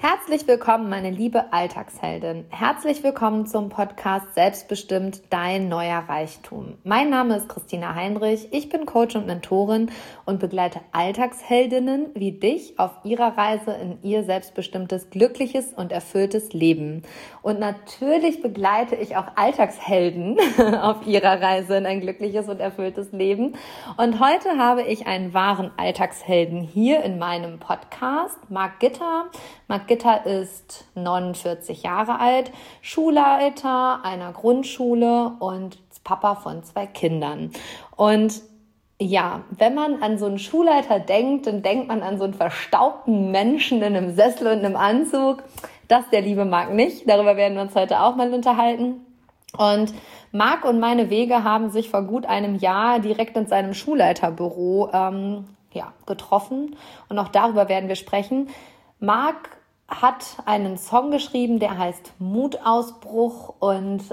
Herzlich willkommen, meine liebe Alltagsheldin. Herzlich willkommen zum Podcast Selbstbestimmt, dein neuer Reichtum. Mein Name ist Christina Heinrich, ich bin Coach und Mentorin und begleite Alltagsheldinnen wie dich auf ihrer Reise in ihr selbstbestimmtes, glückliches und erfülltes Leben. Und natürlich begleite ich auch Alltagshelden auf ihrer Reise in ein glückliches und erfülltes Leben. Und heute habe ich einen wahren Alltagshelden hier in meinem Podcast, Marc Gitter. Marc Gitter ist 49 Jahre alt, Schulleiter einer Grundschule und Papa von 2 Kindern. Und ja, wenn man an so einen Schulleiter denkt, dann denkt man an so einen verstaubten Menschen in einem Sessel und einem Anzug. Das der liebe Marc nicht. Darüber werden wir uns heute auch mal unterhalten. Und Marc und meine Wege haben sich vor gut einem Jahr direkt in seinem Schulleiterbüro getroffen. Und auch darüber werden wir sprechen. Marc hat einen Song geschrieben, der heißt Mutausbruch und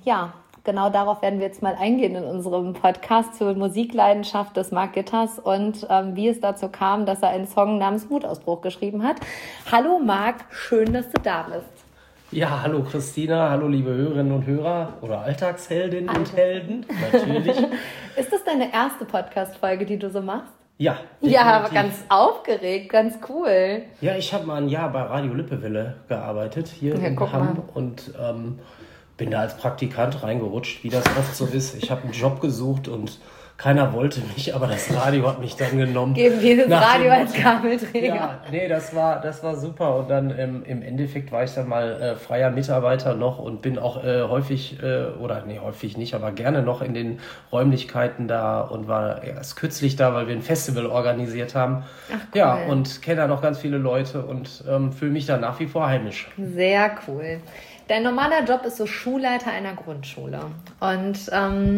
genau darauf werden wir jetzt mal eingehen in unserem Podcast zur Musikleidenschaft des Marc Gitters und wie es dazu kam, dass er einen Song namens Mutausbruch geschrieben hat. Hallo Marc, schön, dass du da bist. Ja, hallo Christina, hallo liebe Hörerinnen und Hörer oder Alltagsheldinnen und Helden, natürlich. Ist das deine erste Podcast-Folge, die du so machst? Ja, definitiv. Ja, aber ganz aufgeregt, ganz cool. Ja, ich habe mal ein Jahr bei Radio Lippewelle gearbeitet, hier in Hamm und bin da als Praktikant reingerutscht, wie das oft so ist. Ich habe einen Job gesucht und keiner wollte mich, aber das Radio hat mich dann genommen. Geben wir das Radio als Kabelträger. Ja, nee, das war super. Und dann im Endeffekt war ich dann mal freier Mitarbeiter noch und bin auch häufig nicht, aber gerne noch in den Räumlichkeiten da und war erst kürzlich da, weil wir ein Festival organisiert haben. Ach, cool. Ja, und kenne da noch ganz viele Leute und fühle mich da nach wie vor heimisch. Sehr cool. Dein normaler Job ist so Schulleiter einer Grundschule. Und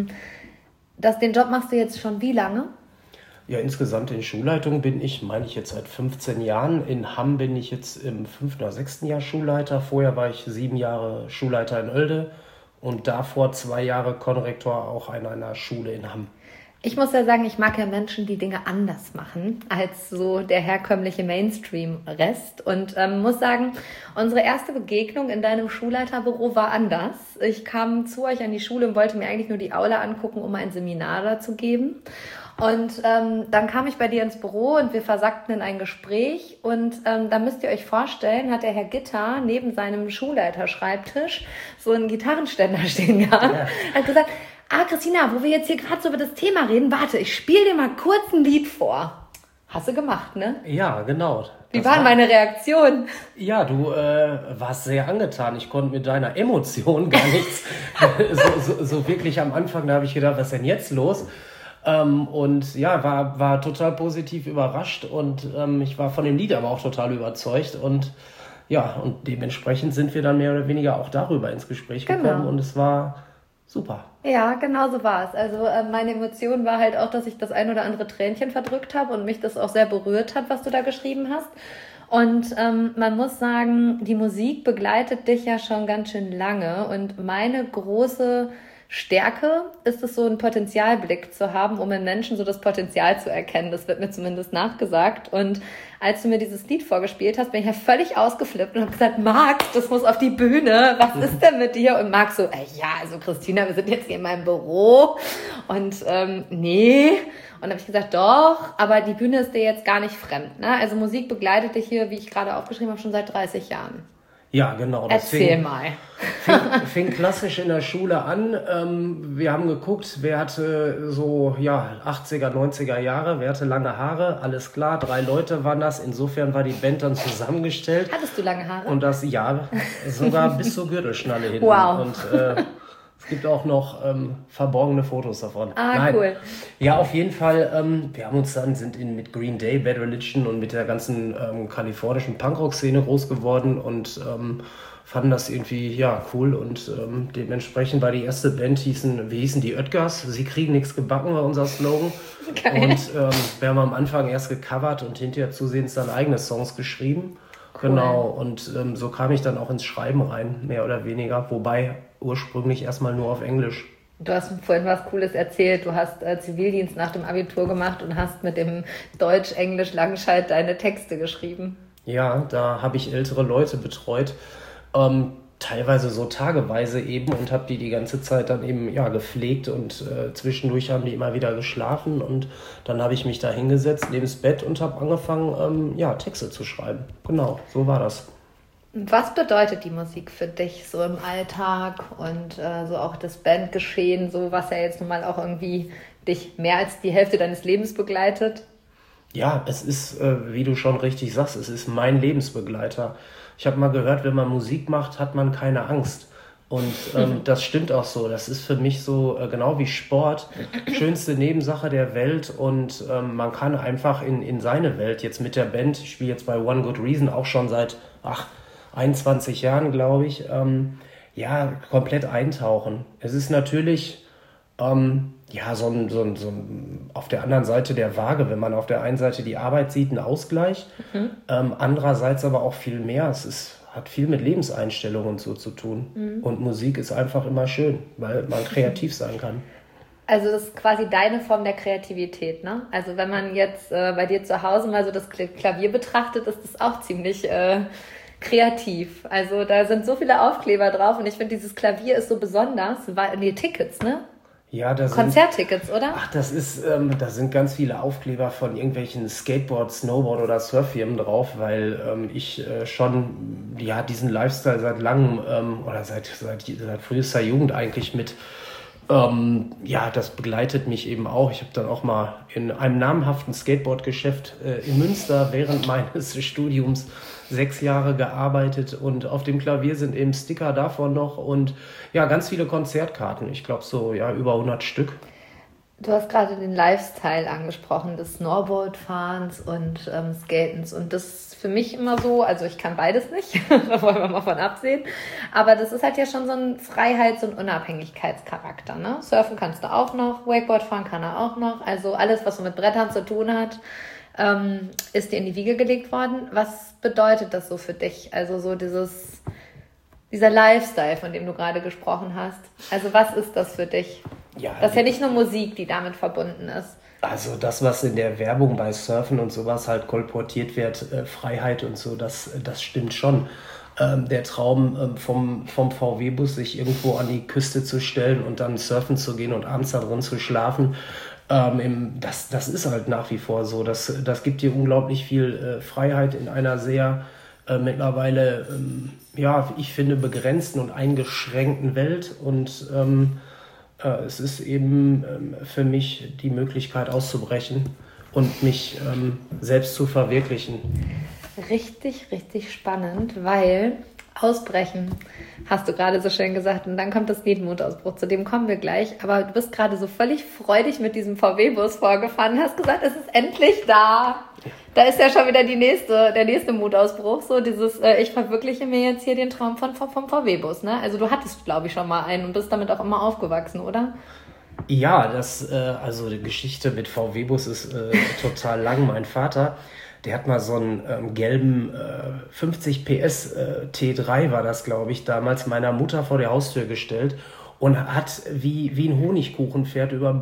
den Job machst du jetzt schon wie lange? Ja, insgesamt in Schulleitung bin ich, jetzt seit 15 Jahren. In Hamm bin ich jetzt im 5. oder 6. Jahr Schulleiter. Vorher war ich 7 Jahre Schulleiter in Oelde und davor 2 Jahre Konrektor auch an einer Schule in Hamm. Ich muss ja sagen, ich mag ja Menschen, die Dinge anders machen als so der herkömmliche Mainstream-Rest. Und muss sagen, unsere erste Begegnung in deinem Schulleiterbüro war anders. Ich kam zu euch an die Schule und wollte mir eigentlich nur die Aula angucken, um ein Seminar da zu geben. Und dann kam ich bei dir ins Büro und wir versackten in ein Gespräch. Und da müsst ihr euch vorstellen, hat der Herr Gitter neben seinem Schulleiterschreibtisch so einen Gitarrenständer stehen gehabt. Ja. Hat gesagt, Christina, wo wir jetzt hier gerade so über das Thema reden, warte, ich spiele dir mal kurz ein Lied vor. Hast du gemacht, ne? Ja, genau. Wie war meine Reaktion? Ja, du warst sehr angetan. Ich konnte mit deiner Emotion gar nichts so wirklich am Anfang, da habe ich gedacht, was ist denn jetzt los? Und ja, war total positiv überrascht und ich war von dem Lied aber auch total überzeugt und ja, und dementsprechend sind wir dann mehr oder weniger auch darüber ins Gespräch gekommen und es war super. Ja, genau so war es. Also meine Emotion war halt auch, dass ich das ein oder andere Tränchen verdrückt habe und mich das auch sehr berührt hat, was du da geschrieben hast. Und man muss sagen, die Musik begleitet dich ja schon ganz schön lange und meine große Stärke ist es, so einen Potenzialblick zu haben, um in Menschen so das Potenzial zu erkennen. Das wird mir zumindest nachgesagt. Und als du mir dieses Lied vorgespielt hast, bin ich ja völlig ausgeflippt und habe gesagt, Marc, das muss auf die Bühne. Was ist denn mit dir? Und Marc so, also Christina, wir sind jetzt hier in meinem Büro. Und nee. Und dann habe ich gesagt, doch, aber die Bühne ist dir jetzt gar nicht fremd. Ne? Also Musik begleitet dich hier, wie ich gerade aufgeschrieben habe, schon seit 30 Jahren. Ja, genau. Erzähl mal. Fing klassisch in der Schule an. Wir haben geguckt, wer hatte so 80er, 90er Jahre, wer hatte lange Haare, alles klar, 3 Leute waren das. Insofern war die Band dann zusammengestellt. Hattest du lange Haare? Und das, ja, sogar bis zur Gürtelschnalle hinten. Wow. Und es gibt auch noch verborgene Fotos davon. Nein. Cool. Ja, auf jeden Fall. Wir haben uns dann, mit Green Day, Bad Religion und mit der ganzen kalifornischen Punkrock-Szene groß geworden und fanden das irgendwie, cool. Und dementsprechend war die erste Band, wir hießen die Oetgers. Sie kriegen nichts gebacken, war unser Slogan. Okay. Und wir haben am Anfang erst gecovert und hinterher zusehends dann eigene Songs geschrieben. Cool. Genau, und so kam ich dann auch ins Schreiben rein, mehr oder weniger. Wobei ursprünglich erstmal nur auf Englisch. Du hast vorhin was Cooles erzählt. Du hast Zivildienst nach dem Abitur gemacht und hast mit dem Deutsch-Englisch-Langscheid deine Texte geschrieben. Ja, da habe ich ältere Leute betreut, teilweise so tageweise eben und habe die ganze Zeit dann eben ja gepflegt und zwischendurch haben die immer wieder geschlafen und dann habe ich mich da hingesetzt neben das Bett und habe angefangen, ja, Texte zu schreiben. Genau, so war das. Was bedeutet die Musik für dich so im Alltag und so auch das Bandgeschehen, so was ja jetzt nun mal auch irgendwie dich mehr als die Hälfte deines Lebens begleitet? Ja, es ist, wie du schon richtig sagst, es ist mein Lebensbegleiter. Ich habe mal gehört, wenn man Musik macht, hat man keine Angst. Und das stimmt auch so. Das ist für mich so genau wie Sport, schönste Nebensache der Welt. Und man kann einfach in seine Welt jetzt mit der Band, ich spiele jetzt bei One Good Reason auch schon seit 21 Jahren, glaube ich, ja, komplett eintauchen. Es ist natürlich ja, auf der anderen Seite der Waage, wenn man auf der einen Seite die Arbeit sieht, ein Ausgleich, andererseits aber auch viel mehr. Hat viel mit Lebenseinstellungen und so zu tun. Und Musik ist einfach immer schön, weil man kreativ sein kann. Also das ist quasi deine Form der Kreativität, ne? Also wenn man jetzt bei dir zu Hause mal so das Klavier betrachtet, ist das auch ziemlich kreativ. Also da sind so viele Aufkleber drauf und ich finde, dieses Klavier ist so besonders, weil die Tickets, ne? Ja, Konzerttickets, oder? Das ist, da sind ganz viele Aufkleber von irgendwelchen Skateboard-, Snowboard- oder Surffirmen drauf, weil ich schon ja diesen Lifestyle seit langem oder seit frühester Jugend eigentlich mit ja, das begleitet mich eben auch. Ich habe dann auch mal in einem namhaften Skateboard-Geschäft in Münster während meines Studiums 6 Jahre gearbeitet und auf dem Klavier sind eben Sticker davon noch und ja, ganz viele Konzertkarten. Ich glaube so, ja, über 100 Stück. Du hast gerade den Lifestyle angesprochen, des Snowboardfahrens und Skatens. Und das ist für mich immer so, also ich kann beides nicht, da wollen wir mal von absehen. Aber das ist halt ja schon so ein Freiheits- und Unabhängigkeitscharakter. Ne? Surfen kannst du auch noch, Wakeboard fahren kann er auch noch. Also alles, was so mit Brettern zu tun hat, ist dir in die Wiege gelegt worden. Was bedeutet das so für dich? Also so dieser Lifestyle, von dem du gerade gesprochen hast. Also was ist das für dich? Ja, das ist ja nicht nur Musik, die damit verbunden ist. Also das, was in der Werbung bei Surfen und sowas halt kolportiert wird, Freiheit und so, das stimmt schon. Der Traum vom VW-Bus, sich irgendwo an die Küste zu stellen und dann surfen zu gehen und abends da drin zu schlafen, das ist halt nach wie vor so. Das gibt dir unglaublich viel Freiheit in einer sehr mittlerweile, ja, ich finde, begrenzten und eingeschränkten Welt und es ist eben für mich die Möglichkeit auszubrechen und mich selbst zu verwirklichen. Richtig, richtig spannend, weil Ausbrechen, hast du gerade so schön gesagt, und dann kommt das Lied Mutausbruch, zu dem kommen wir gleich, aber du bist gerade so völlig freudig mit diesem VW-Bus vorgefahren, hast gesagt, es ist endlich da. Da ist ja schon wieder der nächste Mutausbruch, so dieses, ich verwirkliche mir jetzt hier den Traum vom VW-Bus, ne? Also du hattest, glaube ich, schon mal einen und bist damit auch immer aufgewachsen, oder? Ja, also die Geschichte mit VW-Bus ist total lang. Mein Vater, der hat mal so einen gelben 50 PS T3 war das, glaube ich, damals meiner Mutter vor der Haustür gestellt und hat wie ein Honigkuchenpferd über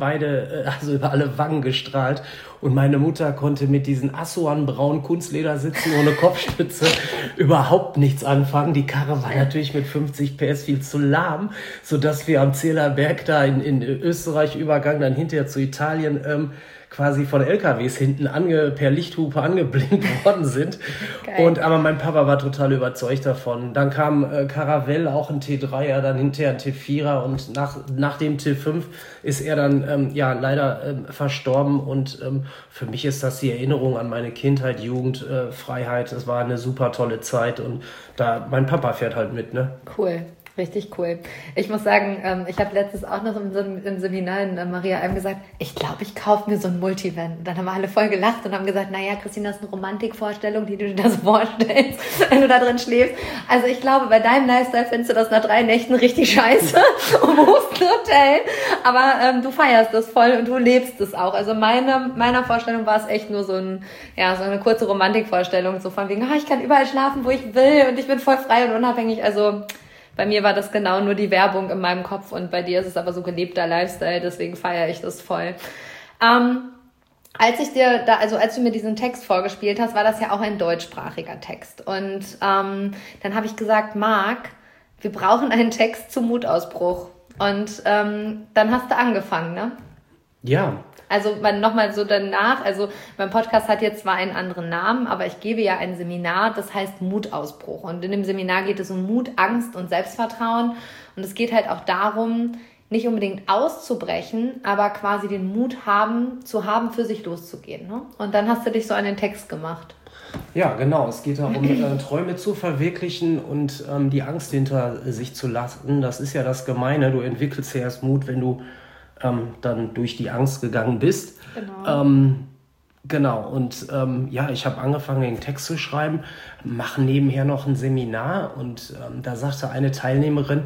alle Wangen gestrahlt. Und meine Mutter konnte mit diesen Assuan-braunen Kunstledersitzen ohne Kopfstütze überhaupt nichts anfangen. Die Karre war natürlich mit 50 PS viel zu lahm, sodass wir am Zählerberg da in Österreich Übergang dann hinterher zu Italien quasi von LKWs hinten per Lichthupe angeblinkt worden sind. Aber mein Papa war total überzeugt davon. Dann kam Caravelle, auch ein T3er, dann hinterher ein T4er und nach dem T5 ist er dann leider verstorben und für mich ist das die Erinnerung an meine Kindheit, Jugend, Freiheit. Es war eine super tolle Zeit und mein Papa fährt halt mit, ne? Cool. Richtig cool. Ich muss sagen, ich habe letztens auch noch im Seminar in Maria Alm gesagt, ich glaube, ich kaufe mir so ein Multivan. Und dann haben alle voll gelacht und haben gesagt, naja, Christina, das ist eine Romantikvorstellung, die du dir das vorstellst, wenn du da drin schläfst. Also ich glaube, bei deinem Lifestyle findest du das nach 3 Nächten richtig scheiße und buchst ein Hotel. Aber du feierst das voll und du lebst es auch. Also meiner Vorstellung war es echt nur so eine kurze Romantikvorstellung, so von wegen, ich kann überall schlafen, wo ich will und ich bin voll frei und unabhängig. Also bei mir war das genau nur die Werbung in meinem Kopf und bei dir ist es aber so gelebter Lifestyle, deswegen feiere ich das voll. als du mir diesen Text vorgespielt hast, war das ja auch ein deutschsprachiger Text. Und dann habe ich gesagt, Marc, wir brauchen einen Text zum Mutausbruch. Und dann hast du angefangen, ne? Ja. Also nochmal so danach, also mein Podcast hat jetzt zwar einen anderen Namen, aber ich gebe ja ein Seminar, das heißt Mutausbruch. Und in dem Seminar geht es um Mut, Angst und Selbstvertrauen. Und es geht halt auch darum, nicht unbedingt auszubrechen, aber quasi den Mut zu haben, für sich loszugehen. Ne? Und dann hast du dich so an den Text gemacht. Ja, genau. Es geht darum, Träume zu verwirklichen und die Angst hinter sich zu lassen. Das ist ja das Gemeine. Du entwickelst ja erst Mut, wenn du dann durch die Angst gegangen bist. Genau. Genau, und ich habe angefangen, den Text zu schreiben, mache nebenher noch ein Seminar und da sagte eine Teilnehmerin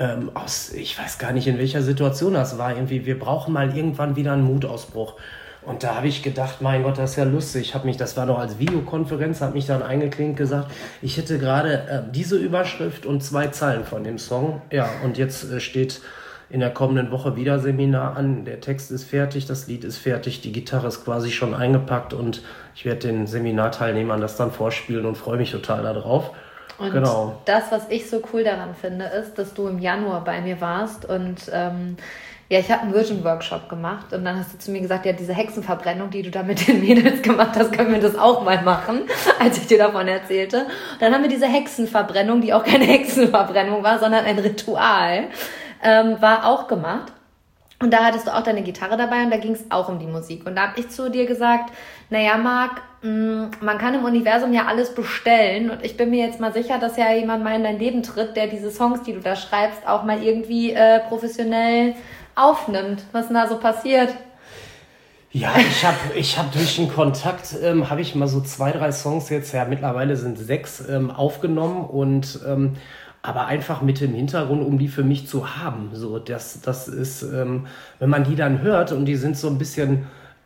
ich weiß gar nicht, in welcher Situation das war, irgendwie, wir brauchen mal irgendwann wieder einen Mutausbruch. Und da habe ich gedacht, mein Gott, das ist ja lustig. Das war noch als Videokonferenz, habe mich dann eingeklinkt, gesagt, ich hätte gerade diese Überschrift und 2 Zeilen von dem Song. Ja, und jetzt steht in der kommenden Woche wieder Seminar an. Der Text ist fertig, das Lied ist fertig, die Gitarre ist quasi schon eingepackt und ich werde den Seminarteilnehmern das dann vorspielen und freue mich total darauf. Und genau. Das, was ich so cool daran finde, ist, dass du im Januar bei mir warst und ich habe einen Virgin-Workshop gemacht und dann hast du zu mir gesagt, ja, diese Hexenverbrennung, die du da mit den Mädels gemacht hast, können wir das auch mal machen, als ich dir davon erzählte. Und dann haben wir diese Hexenverbrennung, die auch keine Hexenverbrennung war, sondern ein Ritual, war auch gemacht. Und da hattest du auch deine Gitarre dabei und da ging es auch um die Musik. Und da habe ich zu dir gesagt, naja, Marc, man kann im Universum ja alles bestellen und ich bin mir jetzt mal sicher, dass ja jemand mal in dein Leben tritt, der diese Songs, die du da schreibst, auch mal irgendwie professionell aufnimmt. Was denn da so passiert? Ja, ich hab durch den Kontakt, habe ich mal so 2, 3 Songs jetzt, ja mittlerweile sind 6 aufgenommen und aber einfach mit dem Hintergrund, um die für mich zu haben. So, das ist, wenn man die dann hört und die sind so ein bisschen,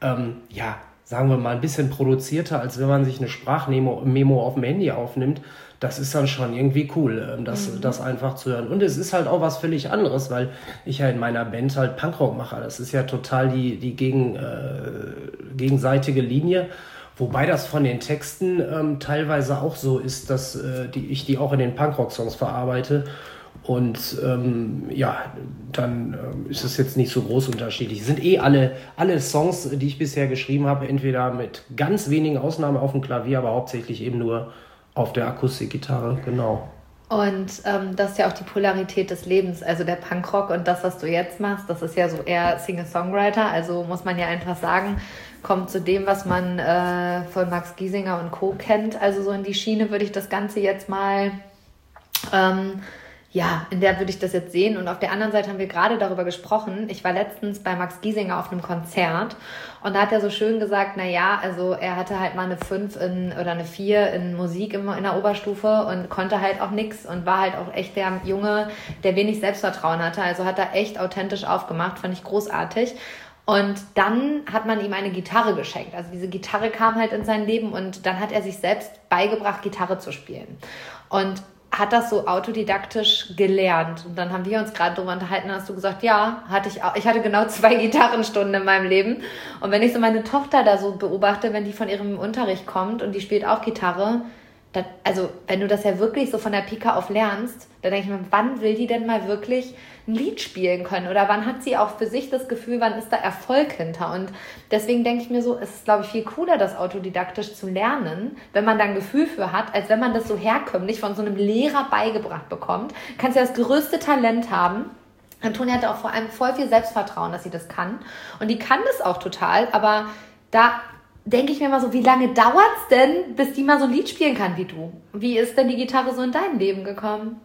sagen wir mal, ein bisschen produzierter, als wenn man sich eine Sprachmemo auf dem Handy aufnimmt. Das ist dann schon irgendwie cool, das einfach zu hören. Und es ist halt auch was völlig anderes, weil ich ja in meiner Band halt Punkrock mache. Das ist ja total die gegenseitige Linie. Wobei das von den Texten teilweise auch so ist, dass ich die auch in den Punkrock-Songs verarbeite. Und dann ist es jetzt nicht so groß unterschiedlich. Es sind alle Songs, die ich bisher geschrieben habe, entweder mit ganz wenigen Ausnahmen auf dem Klavier, aber hauptsächlich eben nur auf der Akustikgitarre, genau. Und das ist ja auch die Polarität des Lebens, also der Punkrock und das, was du jetzt machst, das ist ja so eher Singer-Songwriter, also muss man ja einfach sagen, kommt zu dem, was man von Max Giesinger und Co. kennt, also so in die Schiene würde ich das Ganze jetzt mal, in der würde ich das jetzt sehen. Und auf der anderen Seite haben wir gerade darüber gesprochen. Ich war letztens bei Max Giesinger auf einem Konzert und da hat er so schön gesagt, also er hatte halt mal eine 5 oder eine 4 in Musik in der Oberstufe und konnte halt auch nix und war halt auch echt der Junge, der wenig Selbstvertrauen hatte. Also hat er echt authentisch aufgemacht, fand ich großartig. Und dann hat man ihm eine Gitarre geschenkt. Also diese Gitarre kam halt in sein Leben und dann hat er sich selbst beigebracht, Gitarre zu spielen. Und hat das so autodidaktisch gelernt. Und dann haben wir uns gerade darüber unterhalten, hast du gesagt, ja, ich hatte genau 2 Gitarrenstunden in meinem Leben. Und wenn ich so meine Tochter da so beobachte, wenn die von ihrem Unterricht kommt und die spielt auch Gitarre, also wenn du das ja wirklich so von der Pike auf lernst, dann denke ich mir, wann will die denn mal wirklich ein Lied spielen können? Oder wann hat sie auch für sich das Gefühl, wann ist da Erfolg hinter? Und deswegen denke ich mir so, es ist, glaube ich, viel cooler, das autodidaktisch zu lernen, wenn man da ein Gefühl für hat, als wenn man das so herkömmlich von so einem Lehrer beigebracht bekommt. Kannst ja das größte Talent haben. Antonia hatte auch vor allem voll viel Selbstvertrauen, dass sie das kann. Und die kann das auch total, aber da denke ich mir mal so, wie lange dauert's denn, bis die mal so ein Lied spielen kann wie du? Wie ist denn die Gitarre so in dein Leben gekommen?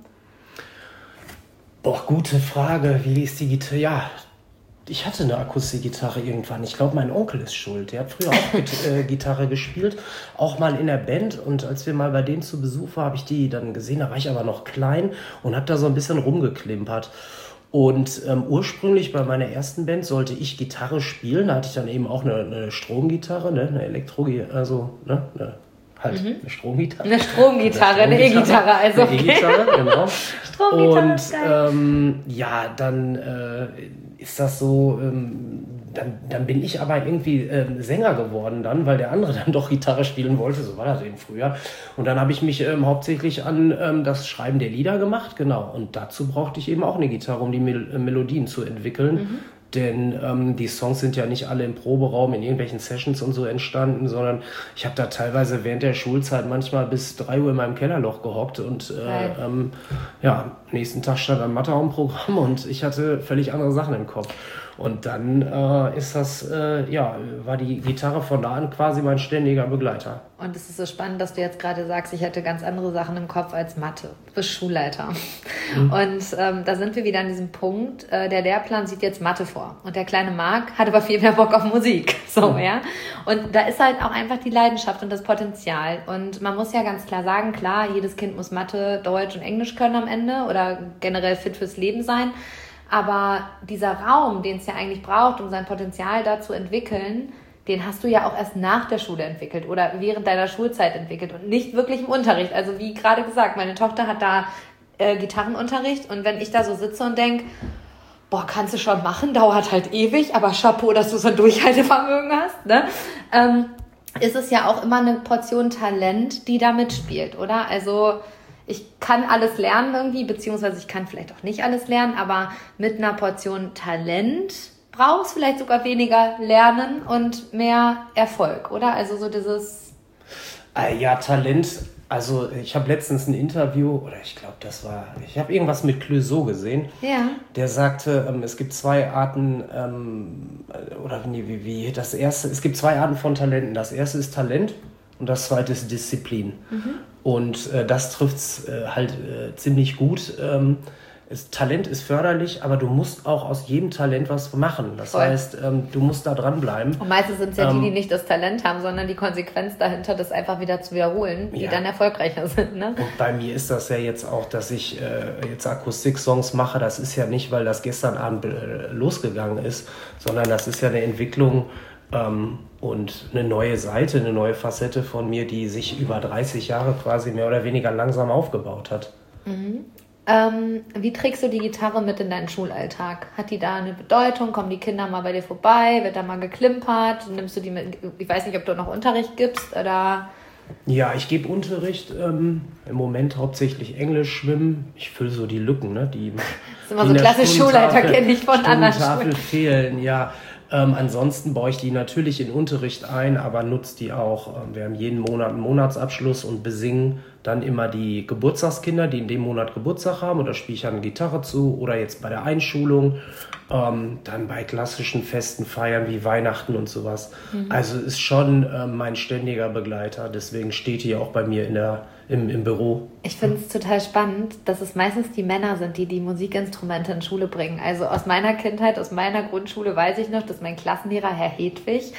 Boah, gute Frage. Wie ist die Gitarre? Ja, ich hatte eine Akustikgitarre irgendwann. Ich glaube, mein Onkel ist schuld. Der hat früher auch Gitarre gespielt, auch mal in der Band. Und als wir mal bei denen zu Besuch waren, habe ich die dann gesehen. Da war ich aber noch klein und habe da so ein bisschen rumgeklimpert. Und ursprünglich bei meiner ersten Band sollte ich Gitarre spielen. Da hatte ich dann eben auch eine Stromgitarre, eine Elektro, also eine Halt eine Stromgitarre. Eine Stromgitarre, eine E-Gitarre, also. Eine E-Gitarre, genau. Stromgitarre ist geil. Und dann ist das so, dann bin ich aber irgendwie Sänger geworden dann, weil der andere dann doch Gitarre spielen wollte, so war das eben früher. Und dann habe ich mich hauptsächlich an das Schreiben der Lieder gemacht, genau. Und dazu brauchte ich eben auch eine Gitarre, um die Melodien zu entwickeln. Denn die Songs sind ja nicht alle im Proberaum, in irgendwelchen Sessions und so entstanden, sondern ich habe da teilweise während der Schulzeit manchmal bis 3 Uhr in meinem Kellerloch gehockt und nächsten Tag stand ein Matheraumprogramm und ich hatte völlig andere Sachen im Kopf. Und dann war die Gitarre von da an quasi mein ständiger Begleiter. Und es ist so spannend, dass du jetzt gerade sagst, ich hätte ganz andere Sachen im Kopf als Mathe. Du bist Schulleiter. Und da sind wir wieder an diesem Punkt, der Lehrplan sieht jetzt Mathe vor. Und der kleine Marc hat aber viel mehr Bock auf Musik. Ja. Und da ist halt auch einfach die Leidenschaft und das Potenzial. Und man muss ja ganz klar sagen, klar, jedes Kind muss Mathe, Deutsch und Englisch können am Ende oder generell fit fürs Leben sein. Aber dieser Raum, den es ja eigentlich braucht, um sein Potenzial da zu entwickeln, den hast du ja auch erst nach der Schule entwickelt oder während deiner Schulzeit entwickelt und nicht wirklich im Unterricht. Also wie gerade gesagt, meine Tochter hat da Gitarrenunterricht und wenn ich da so sitze und denke, boah, kannst du schon machen, dauert halt ewig, aber Chapeau, dass du so ein Durchhaltevermögen hast, ne? Ist es ja auch immer eine Portion Talent, die da mitspielt, oder? Also ich kann alles lernen irgendwie, beziehungsweise ich kann vielleicht auch nicht alles lernen, aber mit einer Portion Talent brauchst du vielleicht sogar weniger Lernen und mehr Erfolg, oder? Also so dieses... Ja, Talent, also ich habe letztens ein Interview, oder ich glaube, ich habe irgendwas mit Clouseau gesehen, der sagte, es gibt 2 Arten, es gibt 2 Arten von Talenten. Das erste ist Talent und das zweite ist Disziplin. Und das trifft's ziemlich gut. Talent ist förderlich, aber du musst auch aus jedem Talent was machen. Das heißt, du musst da dranbleiben. Und meistens sind es ja die nicht das Talent haben, sondern die Konsequenz dahinter, das einfach wieder zu wiederholen, die dann erfolgreicher sind. Ne? Und bei mir ist das ja jetzt auch, dass ich jetzt Akustik-Songs mache. Das ist ja nicht, weil das gestern Abend losgegangen ist, sondern das ist ja eine Entwicklung und eine neue Seite, eine neue Facette von mir, die sich über 30 Jahre quasi mehr oder weniger langsam aufgebaut hat. Wie trägst du die Gitarre mit in deinen Schulalltag? Hat die da eine Bedeutung? Kommen die Kinder mal bei dir vorbei? Wird da mal geklimpert? Nimmst du die mit? Ich weiß nicht, ob du noch Unterricht gibst oder... Ja, ich gebe Unterricht, im Moment hauptsächlich Englisch, Schwimmen. Ich fülle so die Lücken, ne? Die das ist immer so klassisch Schulleiter, kenne ich von anderen Schulen. Fehlen, ja. Ansonsten baue ich die natürlich in Unterricht ein, aber nutze die auch. Wir haben jeden Monat einen Monatsabschluss und besingen dann immer die Geburtstagskinder, die in dem Monat Geburtstag haben. Oder spiele ich an Gitarre zu oder jetzt bei der Einschulung. Dann bei klassischen Festen feiern wie Weihnachten und sowas. Also ist schon mein ständiger Begleiter. Deswegen steht hier auch bei mir im Büro. Ich finde es total spannend, dass es meistens die Männer sind, die Musikinstrumente in Schule bringen. Also aus meiner Kindheit, aus meiner Grundschule weiß ich noch, dass mein Klassenlehrer, Herr Hedwig,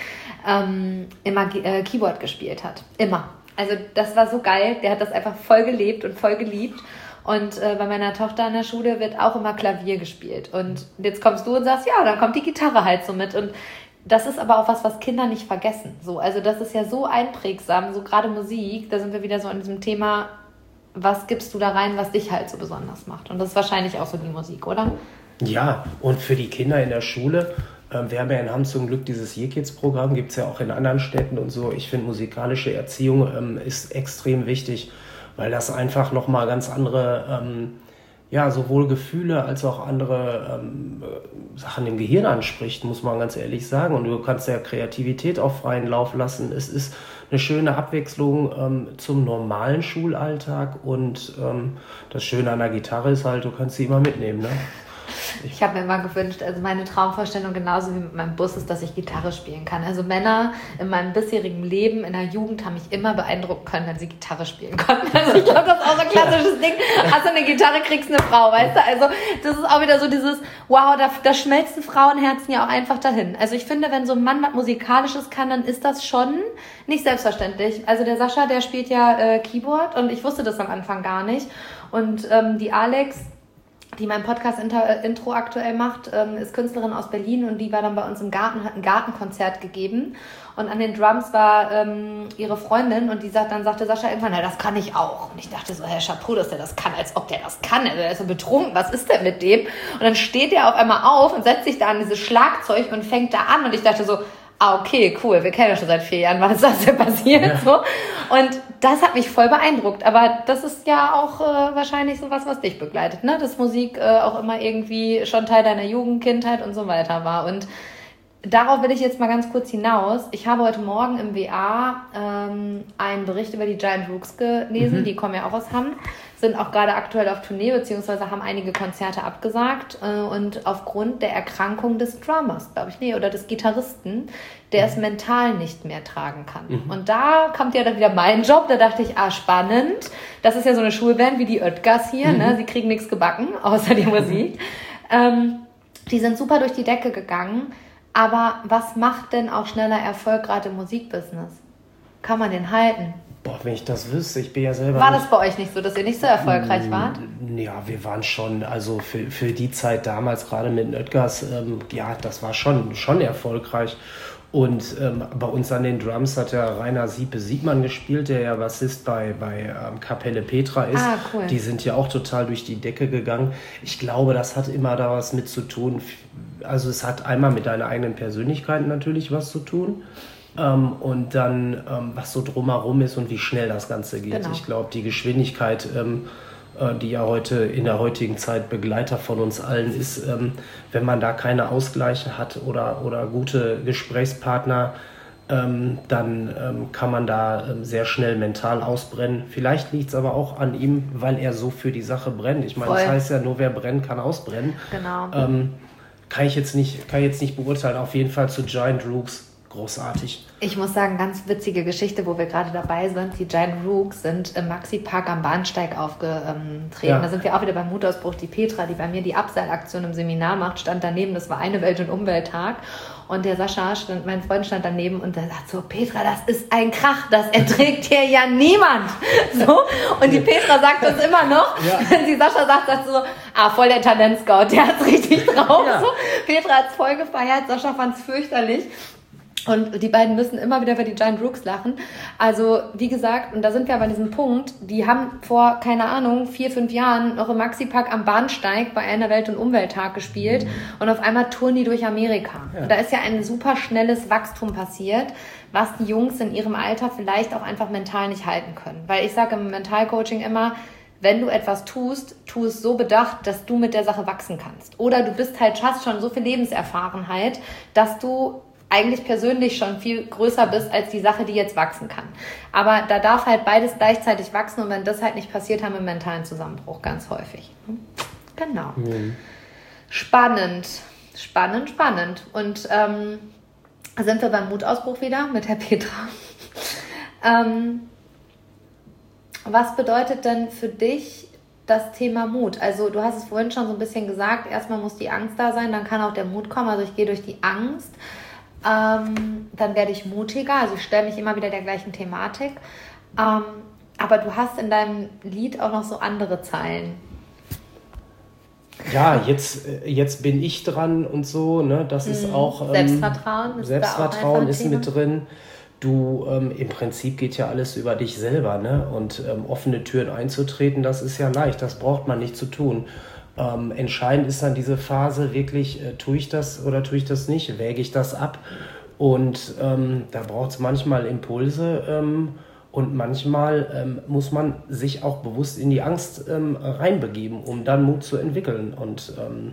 immer Keyboard gespielt hat. Immer. Also das war so geil. Der hat das einfach voll gelebt und voll geliebt. Und bei meiner Tochter an der Schule wird auch immer Klavier gespielt. Und jetzt kommst du und sagst, ja, dann kommt die Gitarre halt so mit. Und das ist aber auch was Kinder nicht vergessen. So, also das ist ja so einprägsam, so gerade Musik, da sind wir wieder so an diesem Thema, was gibst du da rein, was dich halt so besonders macht. Und das ist wahrscheinlich auch so die Musik, oder? Ja, und für die Kinder in der Schule, wir haben ja in Hamm zum Glück dieses Year-Kids-Programm, gibt es ja auch in anderen Städten und so. Ich finde, musikalische Erziehung ist extrem wichtig, weil das einfach nochmal ganz andere... sowohl Gefühle als auch andere Sachen im Gehirn anspricht, muss man ganz ehrlich sagen. Und du kannst ja Kreativität auf freien Lauf lassen. Es ist eine schöne Abwechslung zum normalen Schulalltag. Und das Schöne an der Gitarre ist halt, du kannst sie immer mitnehmen. Ne? Ich habe mir immer gewünscht, also meine Traumvorstellung genauso wie mit meinem Bus ist, dass ich Gitarre spielen kann. Also Männer in meinem bisherigen Leben, in der Jugend, haben mich immer beeindrucken können, wenn sie Gitarre spielen konnten. Also ich glaube, das ist auch so ein klassisches Ding. Hast du eine Gitarre, kriegst eine Frau, weißt du? Also das ist auch wieder so dieses, wow, da schmelzen Frauenherzen ja auch einfach dahin. Also ich finde, wenn so ein Mann was Musikalisches kann, dann ist das schon nicht selbstverständlich. Also der Sascha, der spielt ja Keyboard und ich wusste das am Anfang gar nicht. Und die Alex, die mein Podcast-Intro aktuell macht, ist Künstlerin aus Berlin und die war dann bei uns im Garten, hat ein Gartenkonzert gegeben und an den Drums war ihre Freundin und dann sagte Sascha irgendwann, das kann ich auch. Und ich dachte so, Herr Chapeau, dass der das kann, als ob der das kann. Der ist so betrunken, was ist denn mit dem? Und dann steht er auf einmal auf und setzt sich da an dieses Schlagzeug und fängt da an und ich dachte so, okay, cool, wir kennen ja schon seit 4 Jahren, was ist das denn passiert? Ja. So. Und das hat mich voll beeindruckt. Aber das ist ja auch wahrscheinlich sowas, was dich begleitet, ne? Dass Musik auch immer irgendwie schon Teil deiner Jugend, Kindheit und so weiter war. Und darauf will ich jetzt mal ganz kurz hinaus. Ich habe heute Morgen im WA einen Bericht über die Giant Rooks gelesen. Die kommen ja auch aus Hamm, sind auch gerade aktuell auf Tournee, beziehungsweise haben einige Konzerte abgesagt. Und aufgrund der Erkrankung des Drummers, glaube ich, oder des Gitarristen, der es mental nicht mehr tragen kann. Und da kommt ja dann wieder mein Job. Da dachte ich, spannend. Das ist ja so eine Schulband wie die Oetgers hier. Ne? Sie kriegen nichts gebacken, außer die Musik. Die sind super durch die Decke gegangen. Aber was macht denn auch schneller Erfolg gerade im Musikbusiness? Kann man den halten? Boah, wenn ich das wüsste, ich bin ja selber... War das bei euch nicht so, dass ihr nicht so erfolgreich wart? Ja, wir waren schon, also für die Zeit damals, gerade mit Oetgers, das war schon erfolgreich. Und bei uns an den Drums hat ja Rainer Siegmann gespielt, der ja Bassist bei Kapelle Petra ist. Cool. Die sind ja auch total durch die Decke gegangen. Ich glaube, das hat immer da was mit zu tun. Also es hat einmal mit deiner eigenen Persönlichkeit natürlich was zu tun. Und dann, was so drumherum ist und wie schnell das Ganze geht. Genau. Ich glaube, die Geschwindigkeit, die ja heute in der heutigen Zeit Begleiter von uns allen ist, wenn man da keine Ausgleiche hat oder gute Gesprächspartner, dann kann man da sehr schnell mental ausbrennen. Vielleicht liegt es aber auch an ihm, weil er so für die Sache brennt. Ich meine, das heißt ja, nur wer brennt, kann ausbrennen. Genau. Kann ich jetzt nicht beurteilen. Auf jeden Fall zu Giant Rooks. Großartig. Ich muss sagen, ganz witzige Geschichte, wo wir gerade dabei sind. Die Giant Rooks sind im Maxi-Park am Bahnsteig aufgetreten. Ja. Da sind wir auch wieder beim Mutausbruch. Die Petra, die bei mir die Abseilaktion im Seminar macht, stand daneben. Das war eine Welt- und Umwelttag. Und der Sascha, mein Freund, stand daneben und der sagt so, Petra, das ist ein Krach, das erträgt hier ja niemand. So. Und die Petra sagt uns immer noch, wenn sie Sascha sagt so, voll der Talentscout, der hat's richtig drauf. Ja. So. Petra hat's voll gefeiert, Sascha fand's fürchterlich. Und die beiden müssen immer wieder über die Giant Rooks lachen. Also, wie gesagt, und da sind wir aber an diesem Punkt, die haben vor, 4, 5 Jahren noch im Maxi-Park am Bahnsteig bei einer Welt- und Umwelttag gespielt und auf einmal touren die durch Amerika. Ja. Und da ist ja ein super schnelles Wachstum passiert, was die Jungs in ihrem Alter vielleicht auch einfach mental nicht halten können. Weil ich sage im Mentalcoaching immer, wenn du etwas tust, tu es so bedacht, dass du mit der Sache wachsen kannst. Oder du hast schon so viel Lebenserfahrenheit, dass du eigentlich persönlich schon viel größer bist als die Sache, die jetzt wachsen kann. Aber da darf halt beides gleichzeitig wachsen und wenn das halt nicht passiert, haben wir einen mentalen Zusammenbruch ganz häufig. Genau. Spannend. Und sind wir beim Mutausbruch wieder mit Herr Petra. Was bedeutet denn für dich das Thema Mut? Also du hast es vorhin schon so ein bisschen gesagt, erstmal muss die Angst da sein, dann kann auch der Mut kommen. Also ich gehe durch die Angst. Dann werde ich mutiger, also ich stelle mich immer wieder der gleichen Thematik. Aber du hast in deinem Lied auch noch so andere Zeilen. Ja, jetzt bin ich dran und so, ne? Das ist auch... Selbstvertrauen ist mit drin. Du, im Prinzip geht ja alles über dich selber, ne? Und offene Türen einzutreten, das ist ja leicht, das braucht man nicht zu tun. Entscheidend ist dann diese Phase wirklich, tue ich das oder tue ich das nicht, wäge ich das ab und da braucht es manchmal Impulse und manchmal muss man sich auch bewusst in die Angst reinbegeben, um dann Mut zu entwickeln und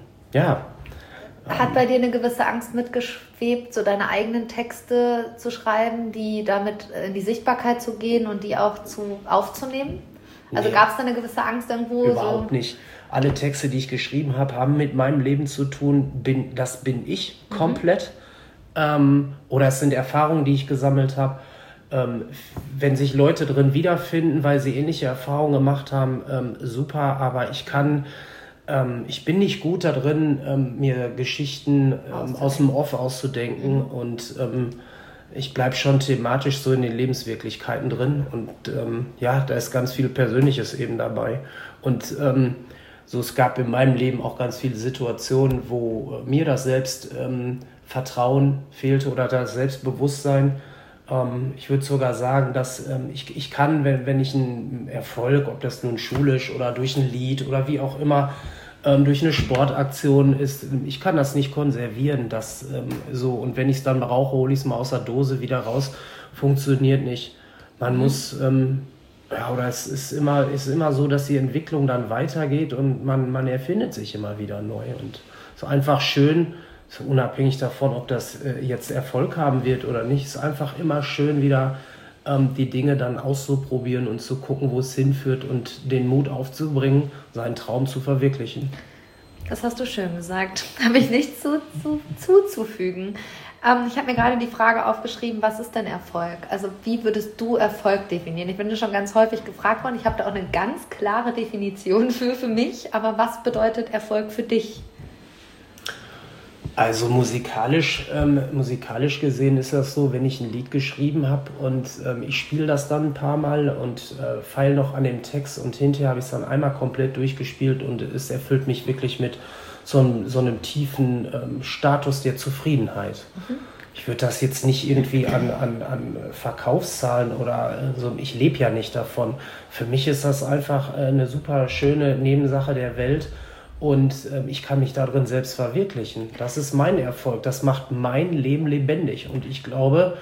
Hat bei dir eine gewisse Angst mitgeschwebt, so deine eigenen Texte zu schreiben, die damit in die Sichtbarkeit zu gehen und die auch aufzunehmen? Also gab es da eine gewisse Angst irgendwo? Überhaupt nicht. Alle Texte, die ich geschrieben habe, haben mit meinem Leben zu tun. Das bin ich komplett. Oder es sind Erfahrungen, die ich gesammelt habe. Wenn sich Leute drin wiederfinden, weil sie ähnliche Erfahrungen gemacht haben, super. Aber ich bin nicht gut da drin, mir Geschichten aus dem Off auszudenken. Und ich bleibe schon thematisch so in den Lebenswirklichkeiten drin. Und da ist ganz viel Persönliches eben dabei. Und So, es gab in meinem Leben auch ganz viele Situationen, wo mir das Selbstvertrauen fehlte oder das Selbstbewusstsein. Ich würde sogar sagen, dass ich kann, wenn ich einen Erfolg, ob das nun schulisch oder durch ein Lied oder wie auch immer, durch eine Sportaktion ist, ich kann das nicht konservieren, das so. Und wenn ich es dann brauche, hole ich es mal aus der Dose wieder raus. Funktioniert nicht. Man muss, oder es ist immer so, dass die Entwicklung dann weitergeht und man erfindet sich immer wieder neu. Und so einfach schön, so unabhängig davon, ob das jetzt Erfolg haben wird oder nicht, ist einfach immer schön wieder die Dinge dann auszuprobieren und zu gucken, wo es hinführt und den Mut aufzubringen, seinen Traum zu verwirklichen. Das hast du schön gesagt. Habe ich nichts zuzufügen. Ich habe mir gerade die Frage aufgeschrieben, was ist denn Erfolg? Also wie würdest du Erfolg definieren? Ich bin schon ganz häufig gefragt worden. Ich habe da auch eine ganz klare Definition für mich. Aber was bedeutet Erfolg für dich? Also musikalisch gesehen ist das so, wenn ich ein Lied geschrieben habe und ich spiele das dann ein paar Mal und feile noch an dem Text und hinterher habe ich es dann einmal komplett durchgespielt und es erfüllt mich wirklich mit so einem tiefen Status der Zufriedenheit. Ich würde das jetzt nicht irgendwie an Verkaufszahlen oder so, ich lebe ja nicht davon. Für mich ist das einfach eine super schöne Nebensache der Welt. Und ich kann mich darin selbst verwirklichen. Das ist mein Erfolg. Das macht mein Leben lebendig. Und ich glaube,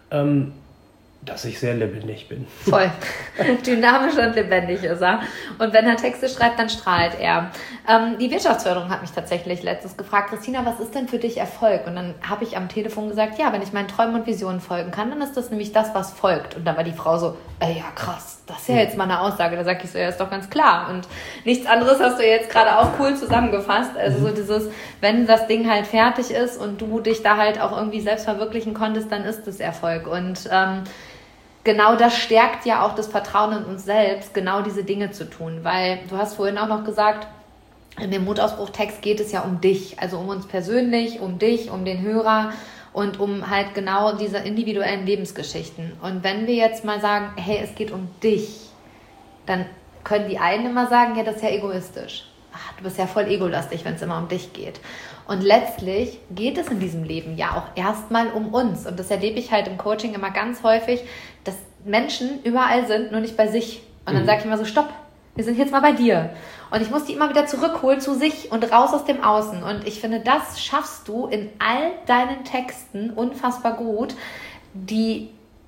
dass ich sehr lebendig bin. Voll. Dynamisch und lebendig ist er. Und wenn er Texte schreibt, dann strahlt er. Die Wirtschaftsförderung hat mich tatsächlich letztens gefragt, Christina, was ist denn für dich Erfolg? Und dann habe ich am Telefon gesagt, ja, wenn ich meinen Träumen und Visionen folgen kann, dann ist das nämlich das, was folgt. Und da war die Frau so, ja krass, das ist ja jetzt mal eine Aussage. Da sag ich so, ja, ist doch ganz klar. Und nichts anderes hast du jetzt gerade auch cool zusammengefasst. Also so dieses, wenn das Ding halt fertig ist und du dich da halt auch irgendwie selbst verwirklichen konntest, dann ist es Erfolg. Und genau das stärkt ja auch das Vertrauen in uns selbst, genau diese Dinge zu tun. Weil du hast vorhin auch noch gesagt, in dem Mutausbruch-Text geht es ja um dich, also um uns persönlich, um dich, um den Hörer und um halt genau diese individuellen Lebensgeschichten. Und wenn wir jetzt mal sagen, hey, es geht um dich, dann können die einen immer sagen, ja, das ist ja egoistisch. Ach, du bist ja voll egolastig, wenn es immer um dich geht. Und letztlich geht es in diesem Leben ja auch erstmal um uns. Und das erlebe ich halt im Coaching immer ganz häufig, dass Menschen überall sind, nur nicht bei sich. Und dann sage ich immer so, stopp, wir sind jetzt mal bei dir. Und ich muss die immer wieder zurückholen zu sich und raus aus dem Außen. Und ich finde, das schaffst du in all deinen Texten unfassbar gut, die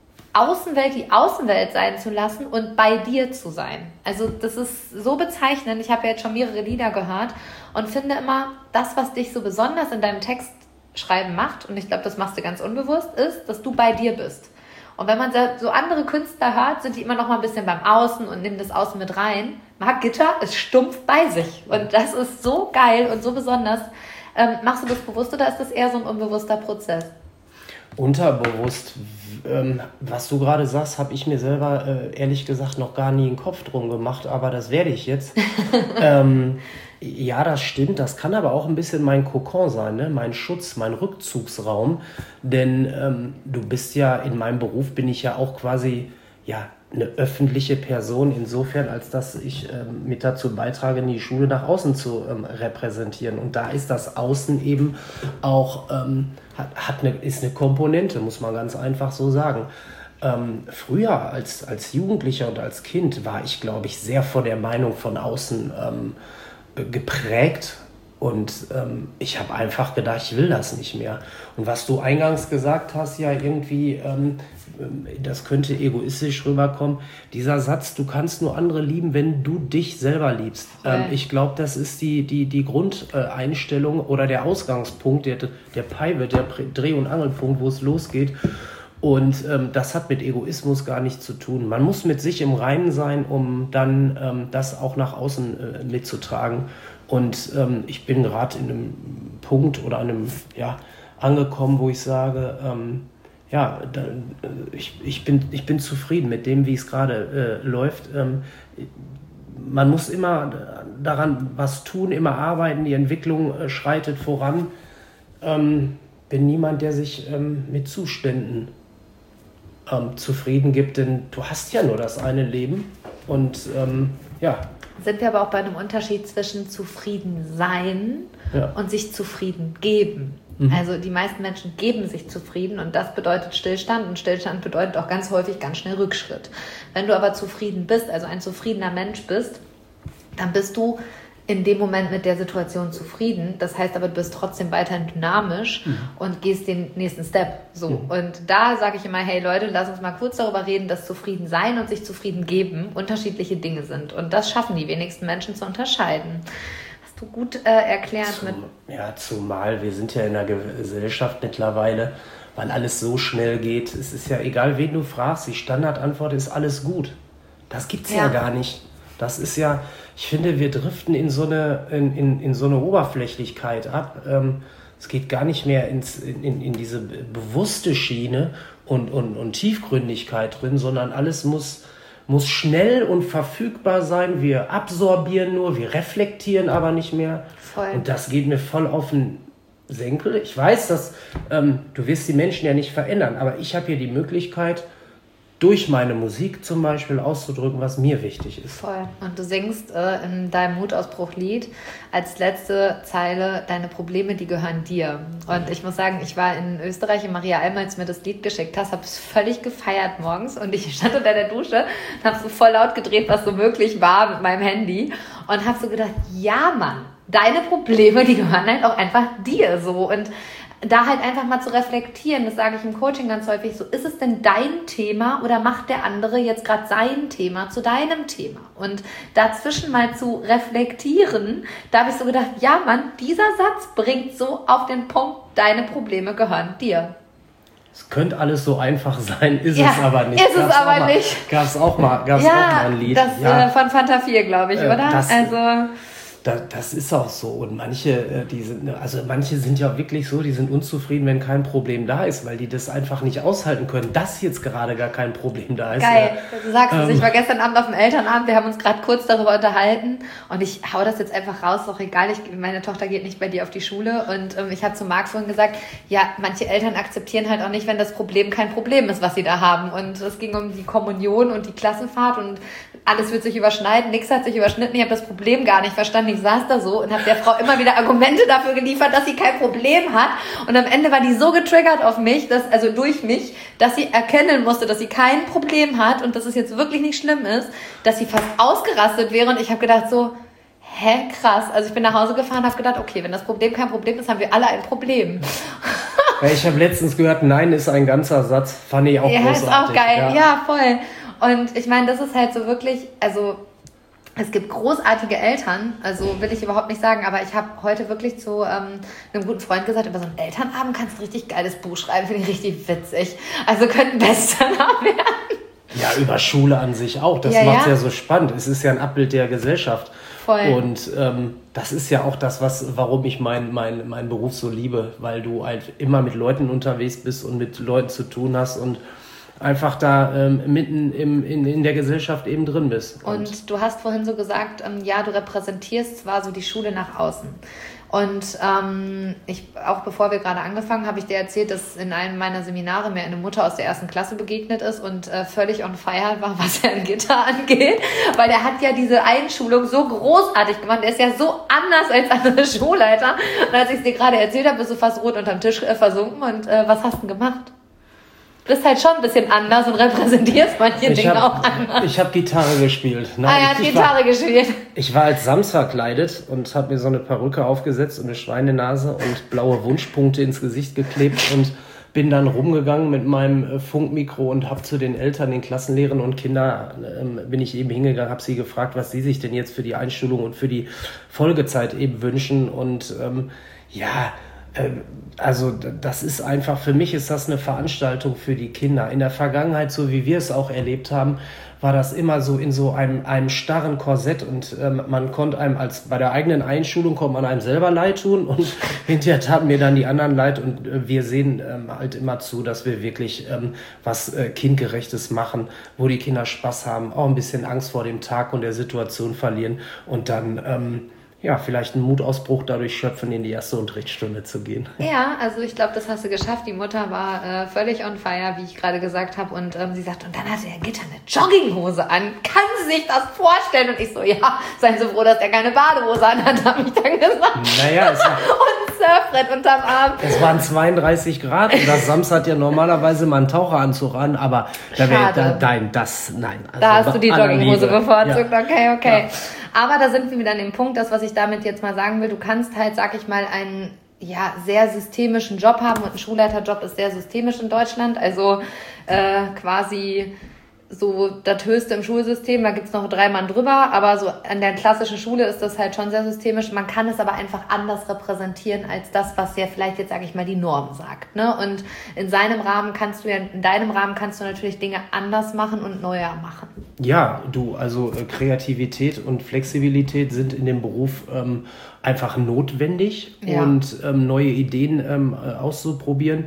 Außenwelt sein zu lassen und bei dir zu sein. Also das ist so bezeichnend. Ich habe ja jetzt schon mehrere Lieder gehört und finde immer, das, was dich so besonders in deinem Textschreiben macht, und ich glaube, das machst du ganz unbewusst, ist, dass du bei dir bist. Und wenn man so andere Künstler hört, sind die immer noch mal ein bisschen beim Außen und nehmen das Außen mit rein. Marc Gitter ist stumpf bei sich. Und das ist so geil und so besonders. Machst du das bewusst oder ist das eher so ein unbewusster Prozess? Unterbewusst. Was du gerade sagst, habe ich mir selber ehrlich gesagt noch gar nie einen Kopf drum gemacht, aber das werde ich jetzt. Ja, das stimmt. Das kann aber auch ein bisschen mein Kokon sein, ne? Mein Schutz, mein Rückzugsraum. Denn du bist ja, in meinem Beruf bin ich ja auch quasi eine öffentliche Person, insofern, als dass ich mit dazu beitrage, die Schule nach außen zu repräsentieren. Und da ist das Außen eben auch, ist eine Komponente, muss man ganz einfach so sagen. Früher als Jugendlicher und als Kind war ich, glaube ich, sehr von der Meinung von außen geprägt. Und ich habe einfach gedacht, ich will das nicht mehr. Und was du eingangs gesagt hast, ja irgendwie, das könnte egoistisch rüberkommen. Dieser Satz, du kannst nur andere lieben, wenn du dich selber liebst. Ich glaube, das ist die Grundeinstellung oder der Ausgangspunkt, der Pivot, der Dreh- und Angelpunkt, wo es losgeht. Und das hat mit Egoismus gar nichts zu tun. Man muss mit sich im Reinen sein, um dann das auch nach außen mitzutragen. Und ich bin gerade in einem Punkt oder angekommen, wo ich sage, ich bin zufrieden mit dem, wie es gerade läuft. Man muss immer daran was tun, immer arbeiten, die Entwicklung schreitet voran. Bin niemand, der sich mit Zuständen zufrieden gibt, denn du hast ja nur das eine Leben und sind wir aber auch bei einem Unterschied zwischen zufrieden sein und sich zufrieden geben. Also die meisten Menschen geben sich zufrieden und das bedeutet Stillstand und Stillstand bedeutet auch ganz häufig ganz schnell Rückschritt. Wenn du aber zufrieden bist, also ein zufriedener Mensch bist, dann bist du in dem Moment mit der Situation zufrieden. Das heißt aber, du bist trotzdem weiterhin dynamisch und gehst den nächsten Step. So. Und da sage ich immer, hey Leute, lass uns mal kurz darüber reden, dass zufrieden sein und sich zufrieden geben unterschiedliche Dinge sind. Und das schaffen die wenigsten Menschen zu unterscheiden. Hast du gut erklärt. Zumal wir sind ja in einer Gesellschaft mittlerweile, weil alles so schnell geht. Es ist ja egal, wen du fragst, die Standardantwort ist alles gut. Das gibt's ja gar nicht. Das ist ja, ich finde, wir driften in so eine Oberflächlichkeit ab. Es geht gar nicht mehr in diese bewusste Schiene und Tiefgründigkeit drin, sondern alles muss schnell und verfügbar sein. Wir absorbieren nur, wir reflektieren aber nicht mehr. Voll. Und das geht mir voll auf den Senkel. Ich weiß, dass du wirst die Menschen ja nicht verändern, aber ich habe hier die Möglichkeit, durch meine Musik zum Beispiel auszudrücken, was mir wichtig ist. Voll. Und du singst in deinem Mutausbruch-Lied als letzte Zeile, deine Probleme, die gehören dir. Und ich muss sagen, ich war in Österreich, in Maria Alm, als du mir das Lied geschickt hast, habe es völlig gefeiert morgens und ich stand unter der Dusche und habe so voll laut gedreht, was so möglich war mit meinem Handy und habe so gedacht, ja Mann, deine Probleme, die gehören halt auch einfach dir so. Und da halt einfach mal zu reflektieren, das sage ich im Coaching ganz häufig, so ist es denn dein Thema oder macht der andere jetzt gerade sein Thema zu deinem Thema? Und dazwischen mal zu reflektieren, da habe ich so gedacht, ja Mann, dieser Satz bringt so auf den Punkt, deine Probleme gehören dir. Es könnte alles so einfach sein, ist es aber nicht. Ist es aber nicht. Gab es auch mal ein Lied. Das von Fanta 4, glaube ich, oder? Das ist auch so. Und manche sind ja wirklich so, die sind unzufrieden, wenn kein Problem da ist, weil die das einfach nicht aushalten können, dass jetzt gerade gar kein Problem da ist. Geil, du sagst es. Ich war gestern Abend auf dem Elternabend, wir haben uns gerade kurz darüber unterhalten und ich hau das jetzt einfach raus, doch egal, meine Tochter geht nicht bei dir auf die Schule und ich habe zu Marc vorhin gesagt, ja, manche Eltern akzeptieren halt auch nicht, wenn das Problem kein Problem ist, was sie da haben. Und es ging um die Kommunion und die Klassenfahrt und alles wird sich überschneiden, nichts hat sich überschnitten, ich habe das Problem gar nicht verstanden. Ich saß da so und habe der Frau immer wieder Argumente dafür geliefert, dass sie kein Problem hat. Und am Ende war die so getriggert auf mich, durch mich, dass sie erkennen musste, dass sie kein Problem hat und dass es jetzt wirklich nicht schlimm ist, dass sie fast ausgerastet wäre. Und ich habe gedacht so, hä, krass. Also ich bin nach Hause gefahren und habe gedacht, okay, wenn das Problem kein Problem ist, haben wir alle ein Problem. Ja, ich habe letztens gehört, nein ist ein ganzer Satz. Fand ich auch großartig. Ist auch geil. Ja, voll. Und ich meine, das ist halt so wirklich, also es gibt großartige Eltern, also will ich überhaupt nicht sagen, aber ich habe heute wirklich zu einem guten Freund gesagt, über so einen Elternabend kannst du ein richtig geiles Buch schreiben, finde ich richtig witzig. Also könnte ein Bestseller werden. Ja, über Schule an sich auch. Das macht es ja so spannend. Es ist ja ein Abbild der Gesellschaft. Voll. Und das ist ja auch das, warum ich meinen Beruf so liebe, weil du halt immer mit Leuten unterwegs bist und mit Leuten zu tun hast und einfach da mitten in der Gesellschaft eben drin bist. Und du hast vorhin so gesagt, du repräsentierst zwar so die Schule nach außen. Und auch bevor wir gerade angefangen, habe ich dir erzählt, dass in einem meiner Seminare mir eine Mutter aus der 1. Klasse begegnet ist und völlig on fire war, was ein Gitter angeht. Weil der hat ja diese Einschulung so großartig gemacht. Der ist ja so anders als andere Schulleiter. Und als ich es dir gerade erzählt habe, bist du fast rot unterm Tisch versunken. Und was hast du denn gemacht? Du bist halt schon ein bisschen anders und repräsentierst manche Dinge auch anders. Ich habe Gitarre gespielt. Nein, er hat Gitarre gespielt. Ich war als Sams verkleidet und habe mir so eine Perücke aufgesetzt und eine Schweinenase und blaue Wunschpunkte ins Gesicht geklebt und bin dann rumgegangen mit meinem Funkmikro und habe zu den Eltern, den Klassenlehrern und Kindern bin ich eben hingegangen, habe sie gefragt, was sie sich denn jetzt für die Einschulung und für die Folgezeit eben wünschen. Und also das ist einfach, für mich ist das eine Veranstaltung für die Kinder. In der Vergangenheit, so wie wir es auch erlebt haben, war das immer so in so einem starren Korsett und man konnte einem bei der eigenen Einschulung konnte man einem selber leid tun und hinterher taten mir dann die anderen leid und wir sehen halt immer zu, dass wir wirklich was Kindgerechtes machen, wo die Kinder Spaß haben, auch ein bisschen Angst vor dem Tag und der Situation verlieren und dann ja, vielleicht einen Mutausbruch dadurch schöpfen, in die erste Unterrichtsstunde zu gehen. Ja, also ich glaube, das hast du geschafft. Die Mutter war völlig on fire, wie ich gerade gesagt habe. Und sie sagt, und dann hatte der Gitter eine Jogginghose an. Kann sie sich das vorstellen? Und ich so, ja, seien Sie froh, dass er keine Badehose an hat, habe ich dann gesagt. Naja, und ein Surfbrett unterm Arm. Es waren 32 Grad und das Sams hat ja normalerweise mal einen Taucheranzug an, aber nein. Also da hast du die Jogginghose bevorzugt, ja. Okay. Ja. Aber da sind wir wieder an dem Punkt, das, was ich damit jetzt mal sagen will, du kannst halt, sag ich mal, einen sehr systemischen Job haben und ein Schulleiterjob ist sehr systemisch in Deutschland, also quasi so das Höchste im Schulsystem, da gibt's noch 3 Mann drüber, aber so an der klassischen Schule ist das halt schon sehr systemisch. Man kann es aber einfach anders repräsentieren als das, was ja vielleicht jetzt, sage ich mal, die Norm sagt. Ne? Und in deinem Rahmen kannst du natürlich Dinge anders machen und neuer machen. Ja, also Kreativität und Flexibilität sind in dem Beruf einfach notwendig und neue Ideen auszuprobieren.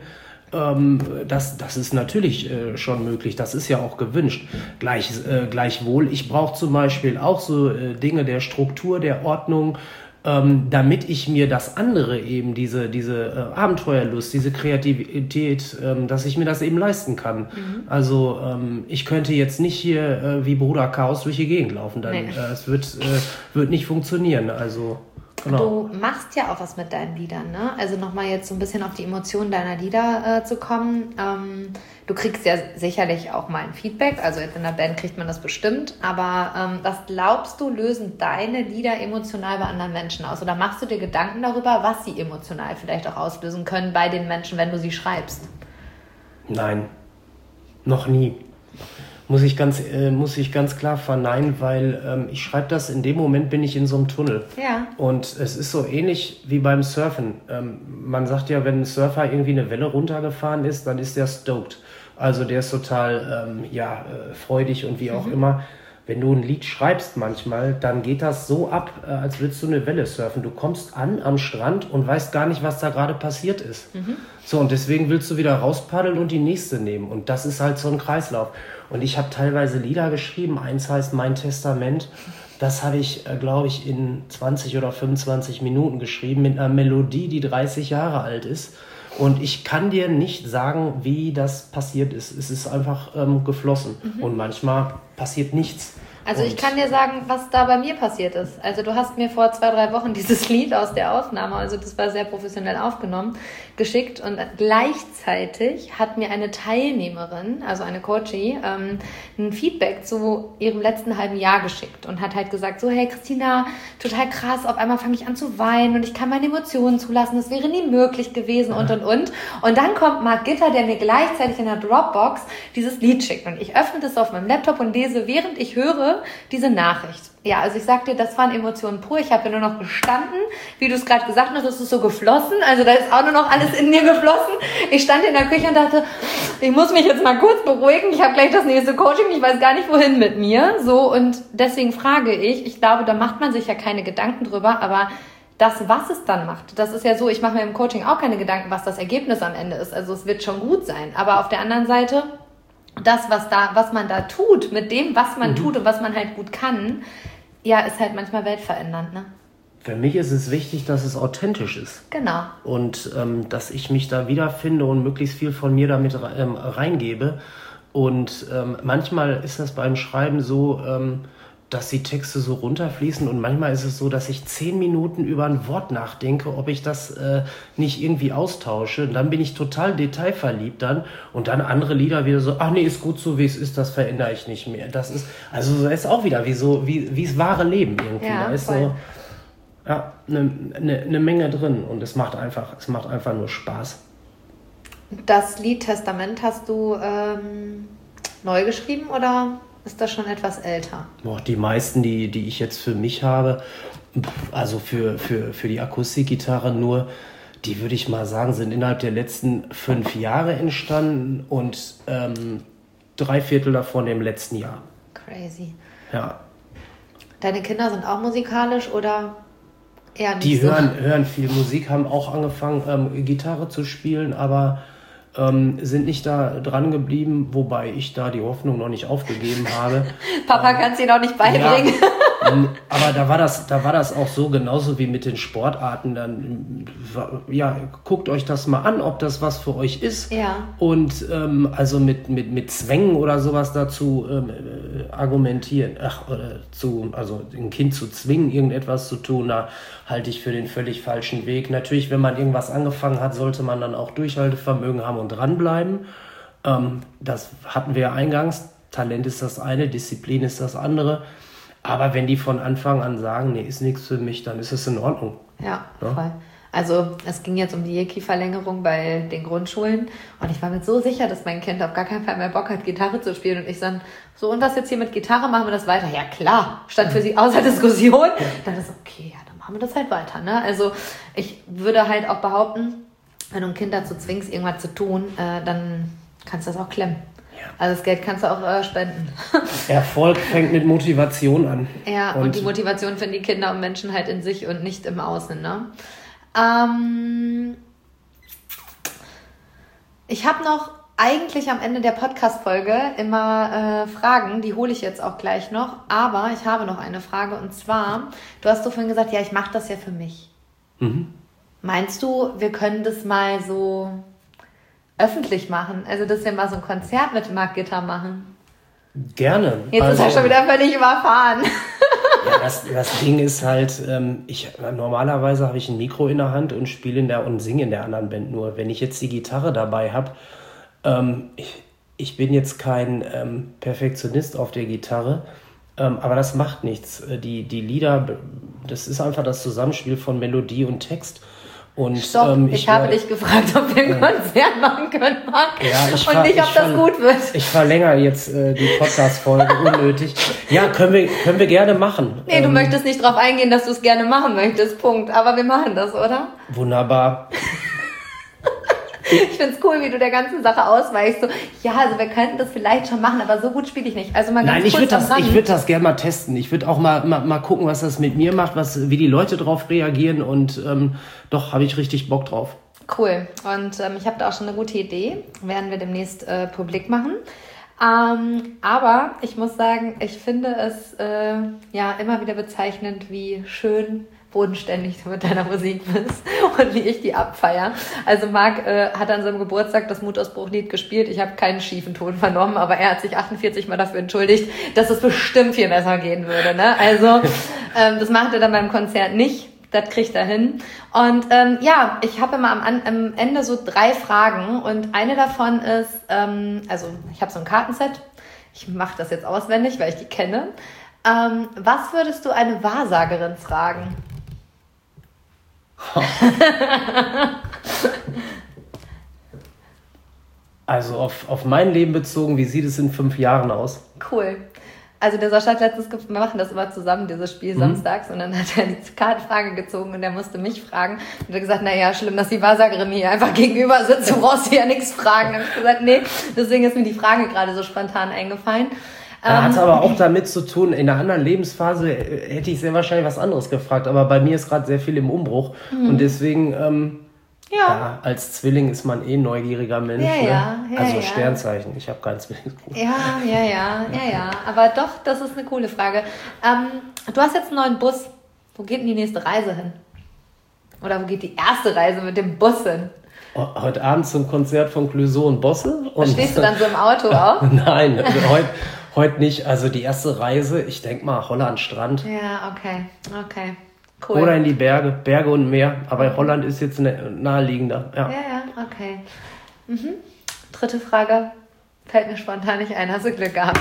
Das ist natürlich schon möglich, das ist ja auch gewünscht. Gleichwohl, ich brauche zum Beispiel auch so Dinge der Struktur, der Ordnung, damit ich mir das andere eben, diese Abenteuerlust, diese Kreativität, dass ich mir das eben leisten kann. Mhm. Also ich könnte jetzt nicht hier wie Bruder Chaos durch die Gegend laufen, es wird nicht funktionieren, also... Genau. Du machst ja auch was mit deinen Liedern, ne? Also nochmal jetzt so ein bisschen auf die Emotionen deiner Lieder zu kommen. Du kriegst ja sicherlich auch mal ein Feedback, also jetzt in der Band kriegt man das bestimmt, aber was glaubst du, lösen deine Lieder emotional bei anderen Menschen aus? Oder machst du dir Gedanken darüber, was sie emotional vielleicht auch auslösen können bei den Menschen, wenn du sie schreibst? Nein, noch nie. Muss ich ganz klar verneinen, weil ich schreibe das, in dem Moment bin ich in so einem Tunnel. Ja. Und es ist so ähnlich wie beim Surfen. Man sagt ja, wenn ein Surfer irgendwie eine Welle runtergefahren ist, dann ist der stoked. Also der ist total freudig und wie auch immer. Wenn du ein Lied schreibst manchmal, dann geht das so ab, als würdest du eine Welle surfen. Du kommst am Strand und weißt gar nicht, was da gerade passiert ist. Mhm. So, und deswegen willst du wieder rauspaddeln und die nächste nehmen. Und das ist halt so ein Kreislauf. Und ich habe teilweise Lieder geschrieben. Eins heißt Mein Testament. Das habe ich, glaube ich, in 20 oder 25 Minuten geschrieben mit einer Melodie, die 30 Jahre alt ist. Und ich kann dir nicht sagen, wie das passiert ist. Es ist einfach geflossen. Mhm. Und manchmal passiert nichts. Also ich kann dir sagen, was da bei mir passiert ist. Also du hast mir vor 2-3 Wochen dieses Lied aus der Aufnahme, also das war sehr professionell aufgenommen, geschickt. Und gleichzeitig hat mir eine Teilnehmerin, also eine Coachie, ein Feedback zu ihrem letzten halben Jahr geschickt. Und hat halt gesagt, so, hey Christina, total krass, auf einmal fange ich an zu weinen und ich kann meine Emotionen zulassen, das wäre nie möglich gewesen und. Und dann kommt Marc Gitter, der mir gleichzeitig in der Dropbox dieses Lied schickt. Und ich öffne das auf meinem Laptop und lese, während ich höre, diese Nachricht. Ja, also ich sag dir, das waren Emotionen pur. Ich habe ja nur noch gestanden, wie du es gerade gesagt hast, es ist so geflossen. Also da ist auch nur noch alles in mir geflossen. Ich stand in der Küche und dachte, ich muss mich jetzt mal kurz beruhigen. Ich habe gleich das nächste Coaching. Ich weiß gar nicht, wohin mit mir. So, und deswegen frage ich glaube, da macht man sich ja keine Gedanken drüber, aber das, was es dann macht, das ist ja so, ich mache mir im Coaching auch keine Gedanken, was das Ergebnis am Ende ist. Also es wird schon gut sein. Aber auf der anderen Seite, das, was man da tut, mit dem, was man tut und was man halt gut kann, ja, ist halt manchmal weltverändernd, ne? Für mich ist es wichtig, dass es authentisch ist. Genau. Und dass ich mich da wiederfinde und möglichst viel von mir damit reingebe. Und manchmal ist das beim Schreiben so, dass die Texte so runterfließen und manchmal ist es so, dass ich 10 Minuten über ein Wort nachdenke, ob ich das nicht irgendwie austausche. Und dann bin ich total detailverliebt dann und dann andere Lieder wieder so, ach nee, ist gut so, wie es ist, das verändere ich nicht mehr. Das ist, also das ist auch wieder wie das wahre Leben irgendwie. Ja, da ist voll. So eine Menge drin und es macht einfach nur Spaß. Das Lied Testament hast du neu geschrieben oder ist das schon etwas älter? Boah, die meisten, die ich jetzt für mich habe, also für die Akustikgitarre nur, die würde ich mal sagen, sind innerhalb der letzten 5 Jahre entstanden und 3/4 davon im letzten Jahr. Crazy. Ja. Deine Kinder sind auch musikalisch oder eher nicht die so? Die hören viel Musik, haben auch angefangen, Gitarre zu spielen, aber sind nicht da dran geblieben, wobei ich da die Hoffnung noch nicht aufgegeben habe. Papa kann es dir noch nicht beibringen. Aber da war das auch so, genauso wie mit den Sportarten. Dann, ja, guckt euch das mal an, ob das was für euch ist. Ja. Und also mit Zwängen oder sowas dazu argumentieren, also ein Kind zu zwingen, irgendetwas zu tun, da halte ich für den völlig falschen Weg. Natürlich, wenn man irgendwas angefangen hat, sollte man dann auch Durchhaltevermögen haben und dranbleiben. Das hatten wir ja eingangs. Talent ist das eine, Disziplin ist das andere. Aber wenn die von Anfang an sagen, nee, ist nichts für mich, dann ist es in Ordnung. Ja, voll. Also es ging jetzt um die Key-Verlängerung bei den Grundschulen und ich war mir so sicher, dass mein Kind auf gar keinen Fall mehr Bock hat, Gitarre zu spielen. Und ich dann, so, und was jetzt hier mit Gitarre, machen wir das weiter? Ja klar, stand für sie außer Diskussion. Dann ist okay, ja, dann machen wir das halt weiter. Ne? Also ich würde halt auch behaupten, wenn du ein Kind dazu zwingst, irgendwas zu tun, dann kannst du das auch klemmen. Ja. Also das Geld kannst du auch spenden. Erfolg fängt mit Motivation an. Ja, und die Motivation finden die Kinder und Menschen halt in sich und nicht im Außen. Ne? Ich habe noch eigentlich am Ende der Podcast-Folge immer Fragen, die hole ich jetzt auch gleich noch. Aber ich habe noch eine Frage und zwar, du hast so vorhin gesagt, ja, ich mache das ja für mich. Mhm. Meinst du, wir können das mal so öffentlich machen? Also, dass wir mal so ein Konzert mit Marc Gitter machen? Gerne. Jetzt ist er schon wieder völlig überfahren. Ja, das Ding ist halt, normalerweise habe ich ein Mikro in der Hand und spiele und singe in der anderen Band nur. Wenn ich jetzt die Gitarre dabei habe, ich bin jetzt kein Perfektionist auf der Gitarre, aber das macht nichts. Die Lieder, das ist einfach das Zusammenspiel von Melodie und Text. Und, Stopp, ich habe dich gefragt, ob wir ein Konzert machen können, Marc. Ja, und nicht, ob das gut wird. Ich verlängere jetzt die Podcast-Folge unnötig. Ja, können wir gerne machen. Nee, du möchtest nicht drauf eingehen, dass du es gerne machen möchtest, Punkt. Aber wir machen das, oder? Wunderbar. Ich find's cool, wie du der ganzen Sache ausweichst. So, ja, also wir könnten das vielleicht schon machen, aber so gut spiele ich nicht. Also mal ganz Nein, ich würde das gerne mal testen. Ich würde auch mal gucken, was das mit mir macht, wie die Leute drauf reagieren und doch, habe ich richtig Bock drauf. Cool. Und ich habe da auch schon eine gute Idee. Werden wir demnächst publik machen. Aber ich muss sagen, ich finde es immer wieder bezeichnend, wie schön bodenständig du mit deiner Musik bist und wie ich die abfeier. Also Marc hat an seinem Geburtstag das Mutausbruch-Lied gespielt. Ich habe keinen schiefen Ton vernommen, aber er hat sich 48 Mal dafür entschuldigt, dass es bestimmt viel besser gehen würde. Ne? Also das macht er dann beim Konzert nicht. Das kriegt er hin. Und ich habe immer am Ende so 3 Fragen und eine davon ist, ich habe so ein Kartenset. Ich mache das jetzt auswendig, weil ich die kenne. Was würdest du eine Wahrsagerin fragen? Also auf mein Leben bezogen, wie sieht es in 5 Jahren aus? Cool. Also der Sascha hat letztens, wir machen das immer zusammen, dieses Spiel samstags, und dann hat er die Kartenfrage gezogen und er musste mich fragen. Und er hat gesagt, naja, schlimm, dass die Wahrsagerin hier einfach gegenüber sitzt, du brauchst hier ja nichts fragen. Dann habe ich gesagt, nee, deswegen ist mir die Frage gerade so spontan eingefallen. Hat aber auch damit zu tun, in einer anderen Lebensphase hätte ich sehr wahrscheinlich was anderes gefragt, aber bei mir ist gerade sehr viel im Umbruch und deswegen, als Zwilling ist man ein neugieriger Mensch. Sternzeichen, ich habe kein Zwillingsbruch. Ja, aber doch, das ist eine coole Frage. Du hast jetzt einen neuen Bus, wo geht denn die nächste Reise hin? Oder wo geht die erste Reise mit dem Bus hin? Heute Abend zum Konzert von Clouseau und Bosse. Stehst du dann so im Auto auch? Nein, heute nicht. Also die erste Reise, ich denke mal Holland, Strand. Ja, okay. Cool. Oder in die Berge und Meer. Aber Holland ist jetzt naheliegender. Ja, okay. Mhm. 3. Frage, fällt mir spontan nicht ein. Hast du Glück gehabt?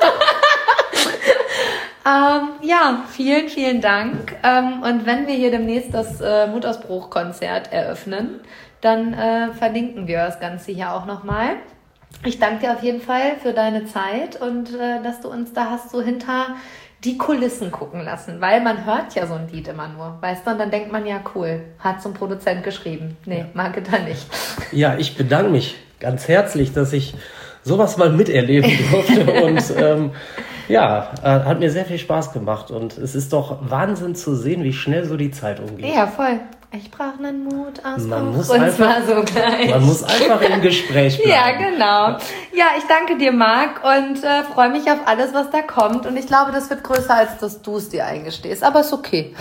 Vielen, vielen Dank. Und wenn wir hier demnächst das Mutausbruch-Konzert eröffnen, dann verlinken wir das Ganze hier auch nochmal. Ich danke dir auf jeden Fall für deine Zeit und dass du uns da hast so hinter die Kulissen gucken lassen, weil man hört ja so ein Lied immer nur, weißt du, und dann denkt man ja, cool, hat zum Produzent geschrieben. Nee, mag er da nicht. Ja, ich bedanke mich ganz herzlich, dass ich sowas mal miterleben durfte und hat mir sehr viel Spaß gemacht und es ist doch Wahnsinn zu sehen, wie schnell so die Zeit umgeht. Ja, voll. Ich brauche einen Mutausbruch. Man muss einfach im Gespräch bleiben. Ja, genau. Ja, ich danke dir, Marc, und freue mich auf alles, was da kommt. Und ich glaube, das wird größer, als dass du es dir eingestehst. Aber ist okay.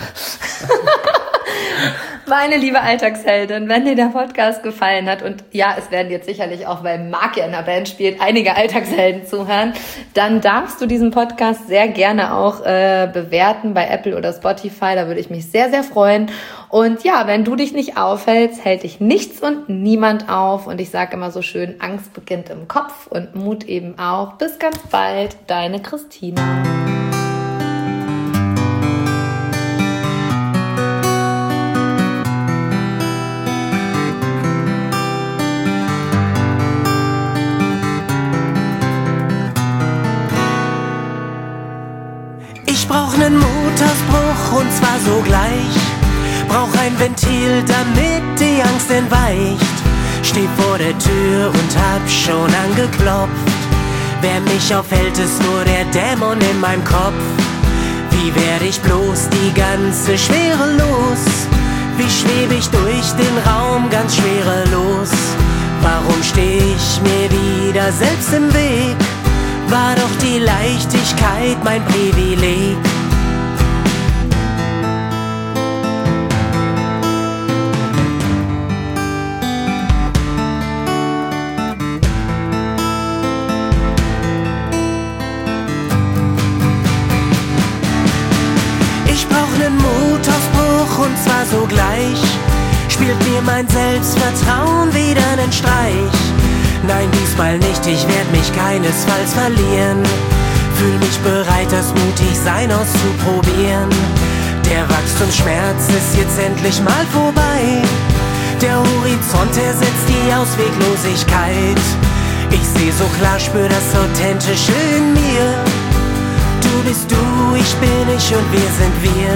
Meine liebe Alltagsheldin, wenn dir der Podcast gefallen hat, und ja, es werden jetzt sicherlich auch, weil Marc ja in der Band spielt, einige Alltagshelden zuhören, dann darfst du diesen Podcast sehr gerne auch bewerten bei Apple oder Spotify. Da würde ich mich sehr, sehr freuen. Und ja, wenn du dich nicht aufhältst, hält dich nichts und niemand auf. Und ich sage immer so schön, Angst beginnt im Kopf und Mut eben auch. Bis ganz bald, deine Christina. Ich brauch nen Mutausbruch und zwar sogleich. Brauch ein Ventil, damit die Angst entweicht. Steh vor der Tür und hab schon angeklopft. Wer mich aufhält, ist nur der Dämon in meinem Kopf. Wie werd ich bloß die ganze Schwere los? Wie schweb ich durch den Raum ganz schwerelos? Warum steh ich mir wieder selbst im Weg? War doch die Leichtigkeit mein Privileg. Ich brauch nen Mutausbruch und zwar sogleich. Spielt mir mein Selbstvertrauen wieder nen Streich. Nein, diesmal nicht, ich werd mich keinesfalls verlieren. Fühl mich bereit, das Mutigsein auszuprobieren. Der Wachstumsschmerz ist jetzt endlich mal vorbei. Der Horizont ersetzt die Ausweglosigkeit. Ich seh so klar, spür das Authentische in mir. Du bist du, ich bin ich und wir sind wir.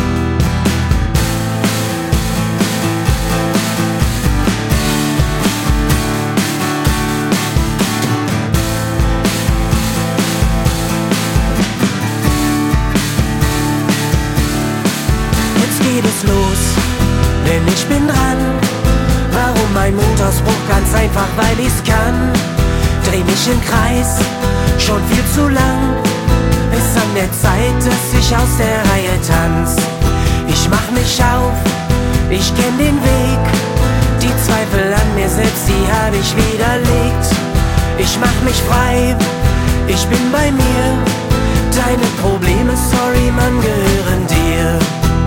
Los, denn ich bin dran. Warum mein Mutausbruch? Ganz einfach, weil ich's kann. Dreh mich im Kreis, schon viel zu lang. Ist an der Zeit, dass ich aus der Reihe tanz. Ich mach mich auf, ich kenn den Weg. Die Zweifel an mir selbst, die hab ich widerlegt. Ich mach mich frei, ich bin bei mir. Deine Probleme, sorry Mann, gehören dir.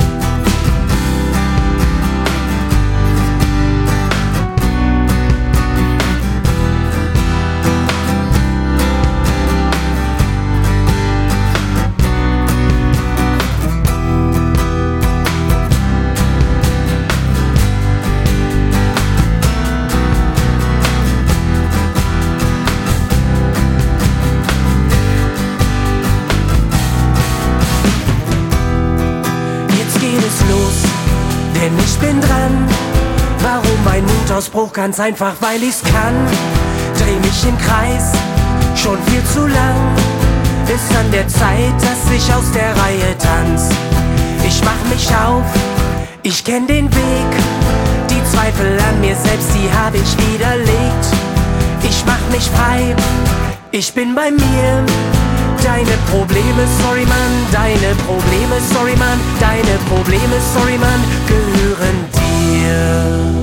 Denn ich bin dran. Warum mein Mutausbruch? Ganz einfach, weil ich's kann. Dreh mich im Kreis, schon viel zu lang. Ist an der Zeit, dass ich aus der Reihe tanz. Ich mach mich auf, ich kenn den Weg. Die Zweifel an mir selbst, die hab ich widerlegt. Ich mach mich frei, ich bin bei mir. Deine Probleme, sorry Mann, deine Probleme, sorry Mann, deine Probleme, sorry Mann, gehören dir.